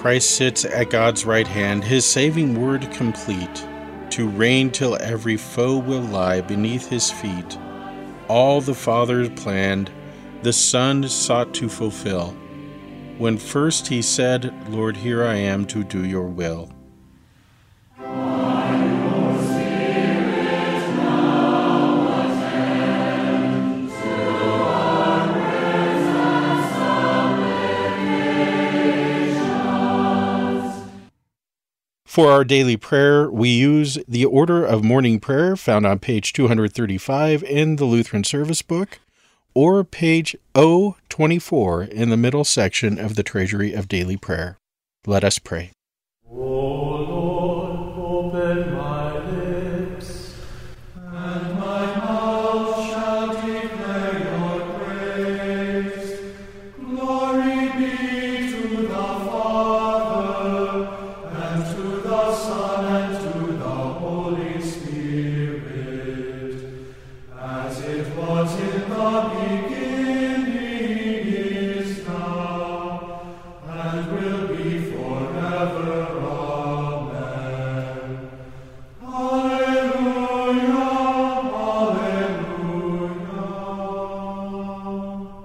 Christ sits at God's right hand, his saving word complete, to reign till every foe will lie beneath his feet. All the Father planned, the Son sought to fulfill, when first he said, Lord, here I am to do your will. For our daily prayer, we use the order of morning prayer found on page 235 in the Lutheran Service Book, or page O24 in the middle section of the Treasury of Daily Prayer. Let us pray. O Lord, open my lips, and my mouth shall declare your praise. Glory be to the Father, and to the Son, and to the Holy Spirit, as it was in the beginning, is now, and will be forever. Amen. Alleluia, alleluia.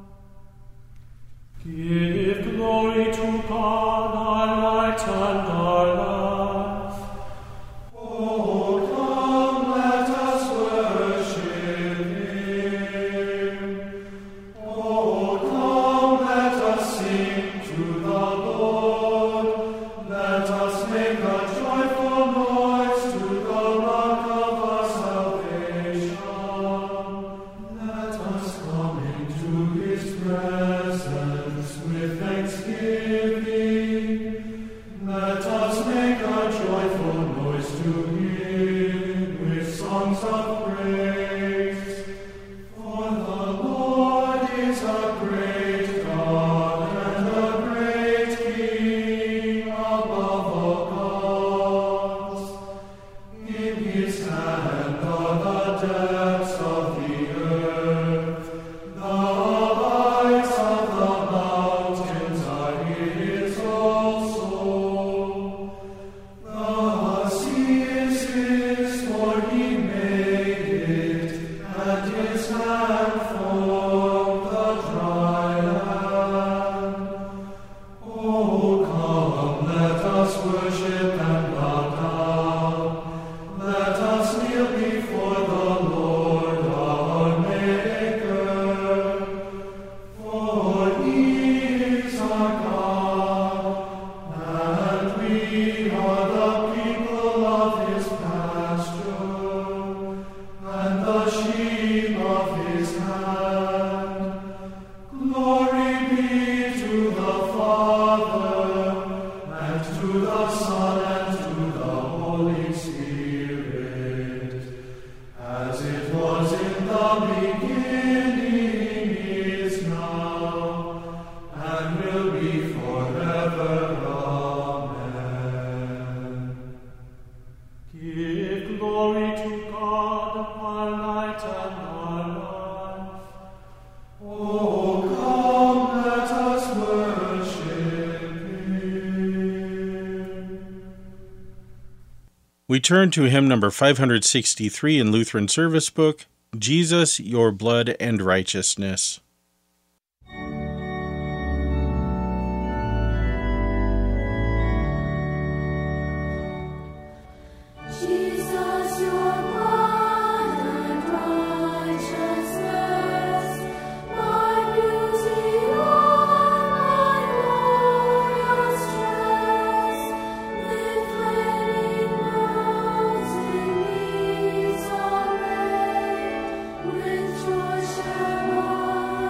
Give glory to God, our light and our life. Oh, come, let us worship Him. Oh, come, let us sing to the Lord. Let us make a joyful noise to the Rock of our salvation. Let us come into His presence with thanksgiving. Let us make a joyful noise to Him with songs of praise. For the Lord is a great God and a great King above all gods. In His hand are the depths of the earth. The heights of the mountains are His also. The sea is His, for He made it, and His hand formed the dry land. Oh, come, let us worship and bow down. Let us kneel before the Lord our Maker. For He is our God, and we are the people of His pasture, and the sheep of His hand. Glory be to the Father, and to the Son, and to the Holy Spirit, as it was in the beginning, is now, and will be forever. Amen. Give glory to God, our light and our life. Oh, come, let us worship Him. We turn to hymn number 563 in Lutheran Service Book, Jesus, Your Blood and Righteousness. Jesus, your blood and righteousness, my beauty, my glorious dress, with flaming rose in these array, with joy shall I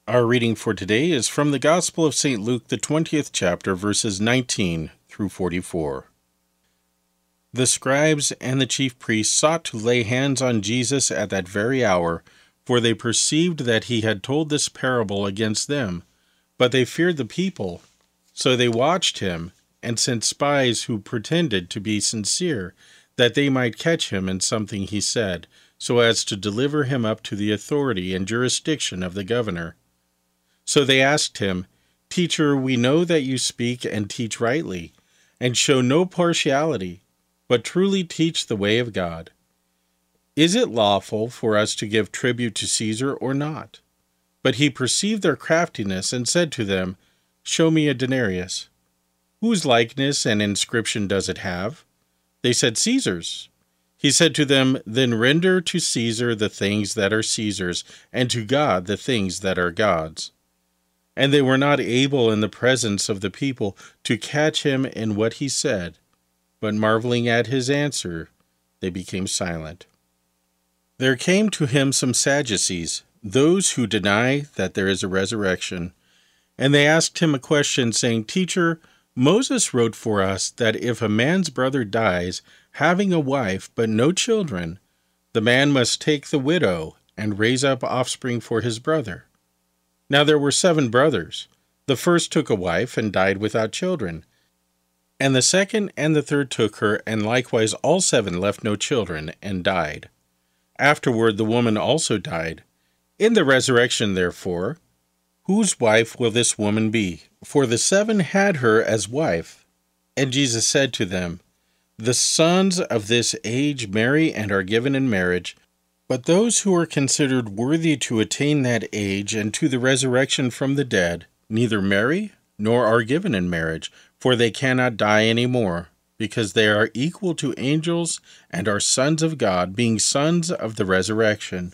Our reading for today is from the Gospel of St. Luke, the 20th chapter, verses 19 through 44. The scribes and the chief priests sought to lay hands on Jesus at that very hour, for they perceived that he had told this parable against them. But they feared the people, so they watched him and sent spies who pretended to be sincere, that they might catch him in something he said, so as to deliver him up to the authority and jurisdiction of the governor. So they asked him, "Teacher, we know that you speak and teach rightly, and show no partiality, but truly teach the way of God. Is it lawful for us to give tribute to Caesar or not?" But he perceived their craftiness and said to them, "Show me a denarius. Whose likeness and inscription does it have?" They said, "Caesar's." He said to them, "Then render to Caesar the things that are Caesar's, and to God the things that are God's." And they were not able in the presence of the people to catch him in what he said, but marveling at his answer, they became silent. There came to him some Sadducees, those who deny that there is a resurrection. And they asked him a question, saying, "Teacher, Moses wrote for us that if a man's brother dies, having a wife but no children, the man must take the widow and raise up offspring for his brother. Now there were 7 brothers. The first took a wife and died without children. And the second and the third took her, and likewise all 7 left no children and died. Afterward the woman also died. In the resurrection, therefore, whose wife will this woman be? For the 7 had her as wife." And Jesus said to them, "The sons of this age marry and are given in marriage, but those who are considered worthy to attain that age and to the resurrection from the dead neither marry nor are given in marriage, for they cannot die any more, because they are equal to angels and are sons of God, being sons of the resurrection.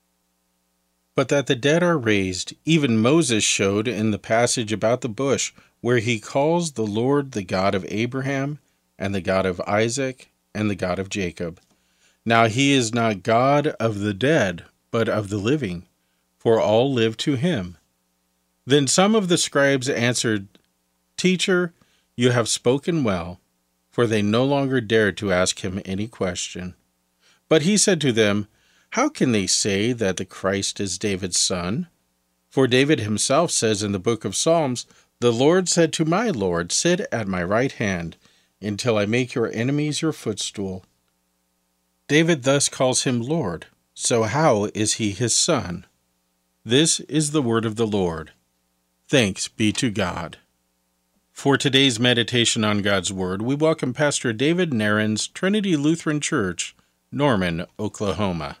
But that the dead are raised, even Moses showed in the passage about the bush, where he calls the Lord the God of Abraham, and the God of Isaac, and the God of Jacob. Now he is not God of the dead, but of the living, for all live to him." Then some of the scribes answered, "Teacher, you have spoken well," for they no longer dared to ask him any question. But he said to them, "How can they say that the Christ is David's son? For David himself says in the book of Psalms, 'The Lord said to my Lord, sit at my right hand, until I make your enemies your footstool.' David thus calls him Lord, so how is he his son?" This is the word of the Lord. Thanks be to God. For today's meditation on God's Word, we welcome Pastor David Narins, Trinity Lutheran Church, Norman, Oklahoma.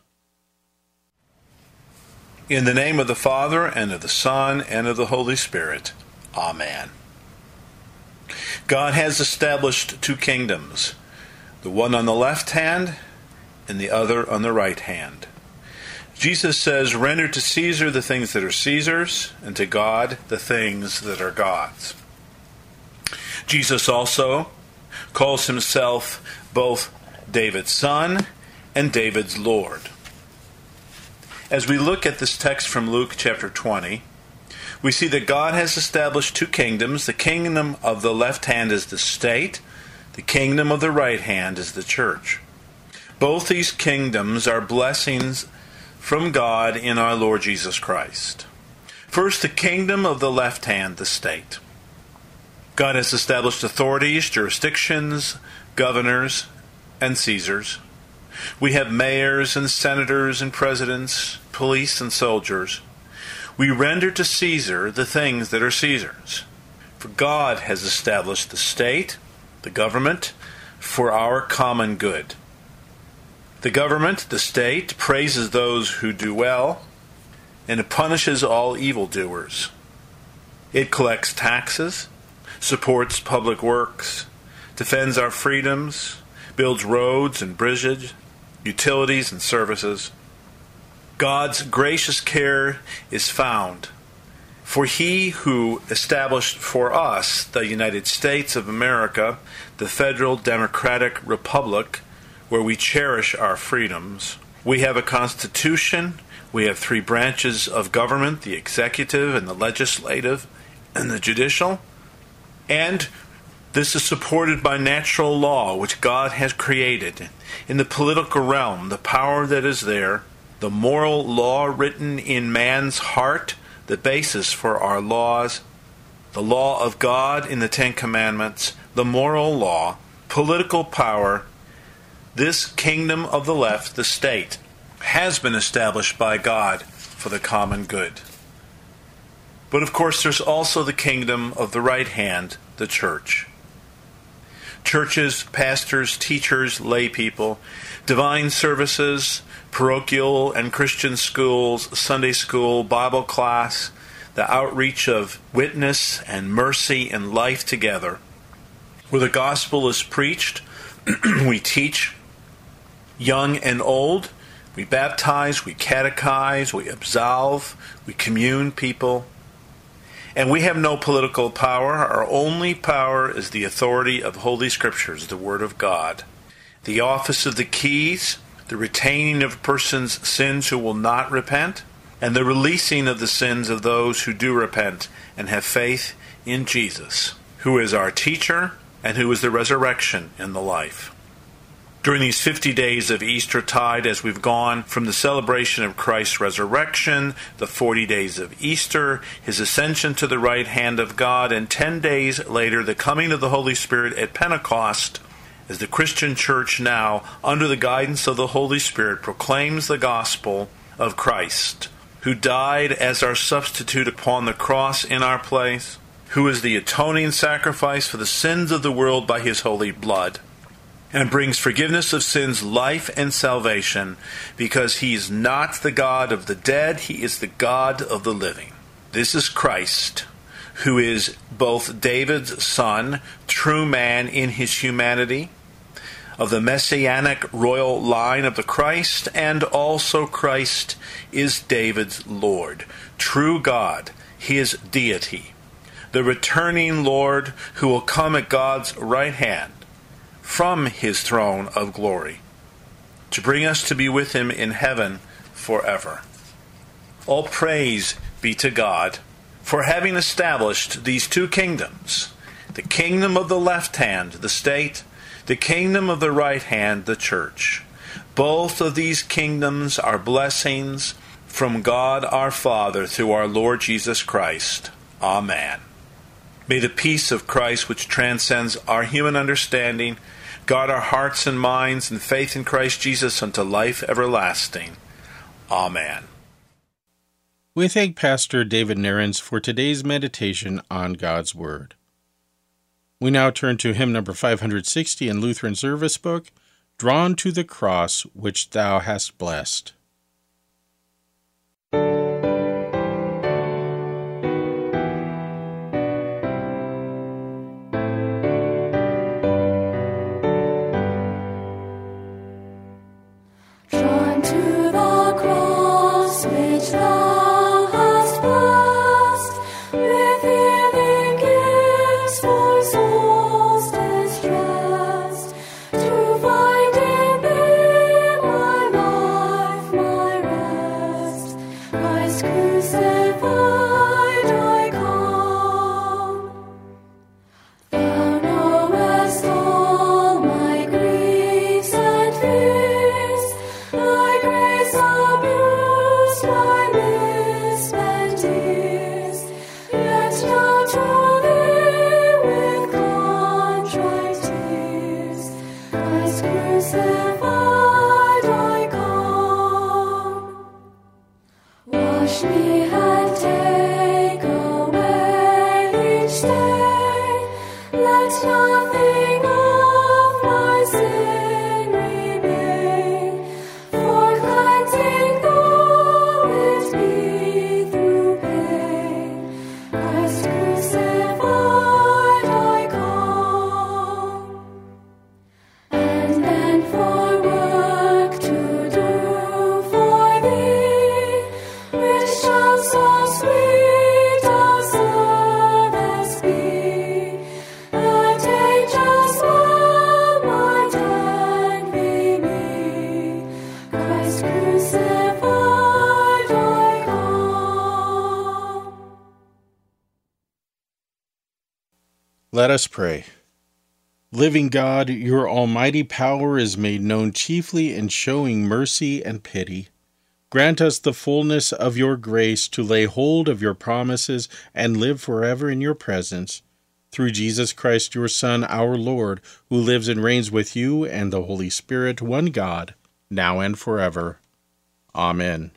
In the name of the Father, and of the Son, and of the Holy Spirit. Amen. God has established 2 kingdoms, the one on the left hand and the other on the right hand. Jesus says, "Render to Caesar the things that are Caesar's, and to God the things that are God's." Jesus also calls himself both David's son and David's Lord. As we look at this text from Luke chapter 20, we see that God has established 2 kingdoms. The kingdom of the left hand is the state. The kingdom of the right hand is the church. Both these kingdoms are blessings from God in our Lord Jesus Christ. First, the kingdom of the left hand, the state. God has established authorities, jurisdictions, governors, and Caesars. We have mayors and senators and presidents, police and soldiers. We render to Caesar the things that are Caesar's. For God has established the state, the government, for our common good. The government, the state, praises those who do well, and it punishes all evildoers. It collects taxes, supports public works, defends our freedoms, builds roads and bridges, utilities and services. God's gracious care is found, for He who established for us the United States of America, the Federal Democratic Republic, where we cherish our freedoms. We have a Constitution, We have three branches of government, the executive and the legislative and the judicial. And this is supported by natural law, which God has created. In the political realm, the power that is there, the moral law written in man's heart, the basis for our laws, the law of God in the Ten Commandments, the moral law, political power, this kingdom of the left, the state, has been established by God for the common good. But of course, there's also the kingdom of the right hand, the church. Churches, pastors, teachers, lay people, divine services, parochial and Christian schools, Sunday school, Bible class, the outreach of witness and mercy and life together. Where the gospel is preached, we teach young and old, we baptize, we catechize, we absolve, we commune people. And we have no political power. Our only power is the authority of Holy Scriptures, the Word of God. The office of the keys, the retaining of a person's sins who will not repent, and the releasing of the sins of those who do repent and have faith in Jesus, who is our teacher and who is the resurrection and the life. During these 50 days of Eastertide, as we've gone from the celebration of Christ's resurrection, the 40 days of Easter, His ascension to the right hand of God, and 10 days later, the coming of the Holy Spirit at Pentecost, as the Christian church now, under the guidance of the Holy Spirit, proclaims the gospel of Christ, who died as our substitute upon the cross in our place, who is the atoning sacrifice for the sins of the world by His holy blood, and brings forgiveness of sins, life, and salvation, because He is not the God of the dead, He is the God of the living. This is Christ, who is both David's son, true man in His humanity, of the messianic royal line of the Christ, and also Christ is David's Lord, true God, His deity, the returning Lord who will come at God's right hand from His throne of glory, to bring us to be with Him in heaven forever. All praise be to God for having established these two kingdoms, the kingdom of the left hand, the state, the kingdom of the right hand, the church. Both of these kingdoms are blessings from God our Father through our Lord Jesus Christ. Amen. May the peace of Christ, which transcends our human understanding, guard our hearts and minds in faith in Christ Jesus unto life everlasting. Amen. We thank Pastor David Nairns for today's meditation on God's Word. We now turn to hymn number 560 in Lutheran Service Book, Drawn to the Cross which Thou hast blessed. Drawn to the cross which Thou hast blessed, with healing gifts for souls distressed, to find in Thee my life Let us pray. Living God, your almighty power is made known chiefly in showing mercy and pity. Grant us the fullness of your grace to lay hold of your promises and live forever in your presence. Through Jesus Christ, your Son, our Lord, who lives and reigns with you and the Holy Spirit, one God, now and forever. Amen.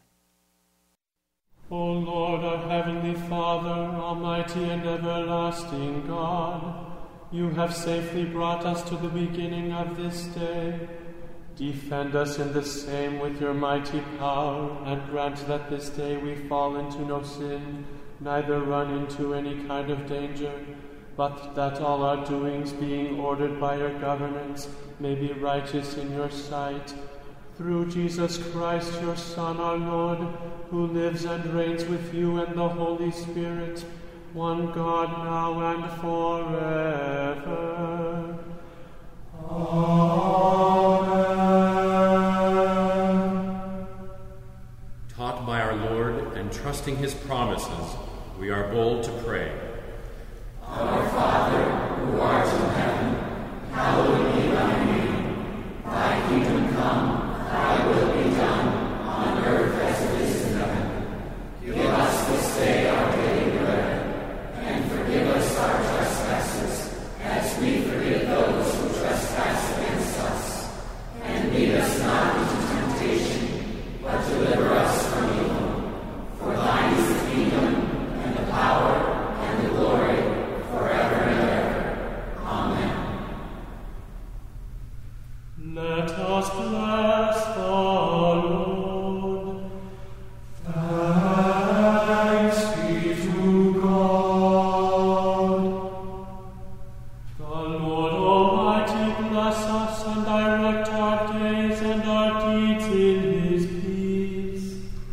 O Lord, our heavenly Father, almighty and everlasting God, you have safely brought us to the beginning of this day. Defend us in the same with your mighty power, and grant that this day we fall into no sin, neither run into any kind of danger, but that all our doings, being ordered by your governance, may be righteous in your sight. Through Jesus Christ, your Son, our Lord, who lives and reigns with you and the Holy Spirit, one God, now and forever. Amen. Taught by our Lord and trusting his promises, we are bold to pray. Our Father, who art in heaven, hallowed be thy name. Thy kingdom come, thy will be done, on earth as it is in heaven. Give us this day our daily bread, and forgive us our trespasses, as we forgive those who trespass against us. And lead us not into temptation, but deliver us from evil. For thine is the kingdom, and the power, and the glory, forever and ever. Amen. Let us bless the Lord. Thanks be to God. The Lord Almighty bless us and direct our days and our deeds in his peace.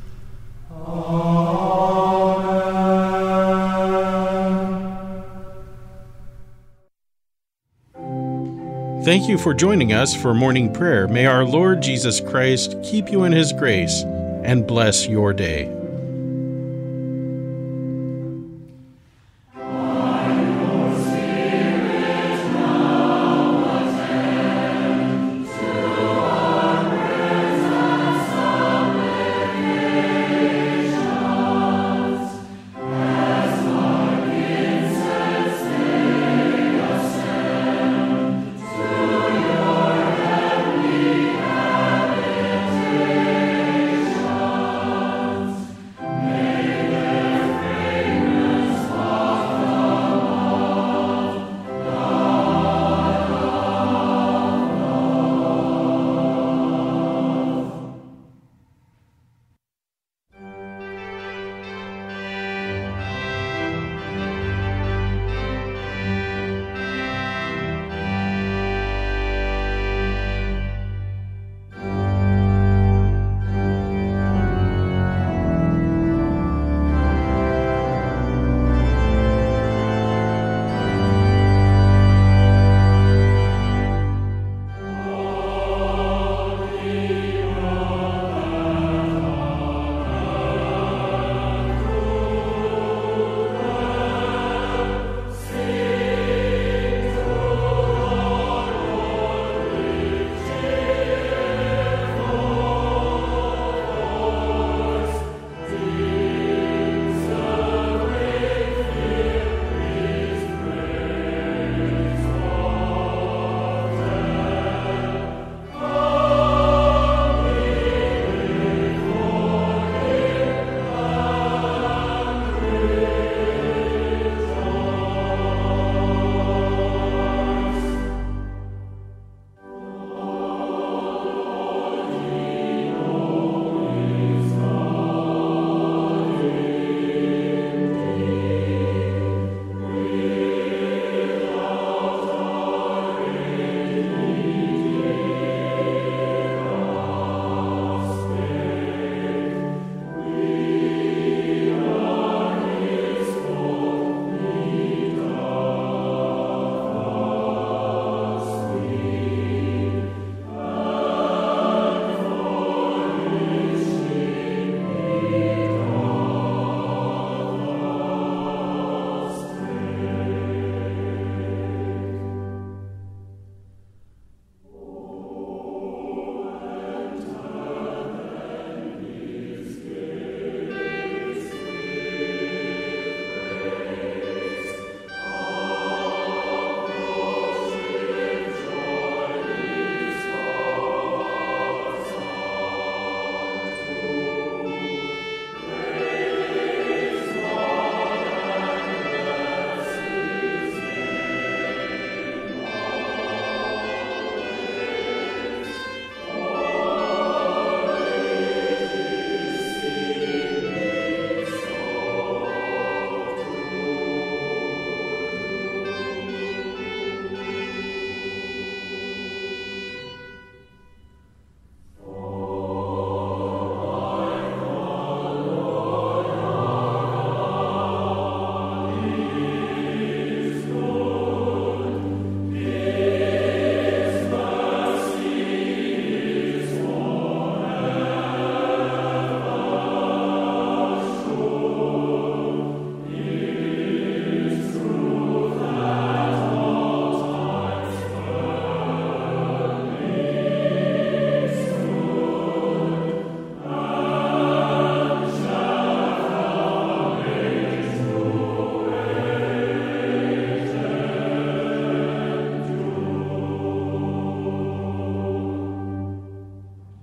Amen. Thank you for joining us for morning prayer. May our Lord Jesus Christ keep you in his grace and bless your day.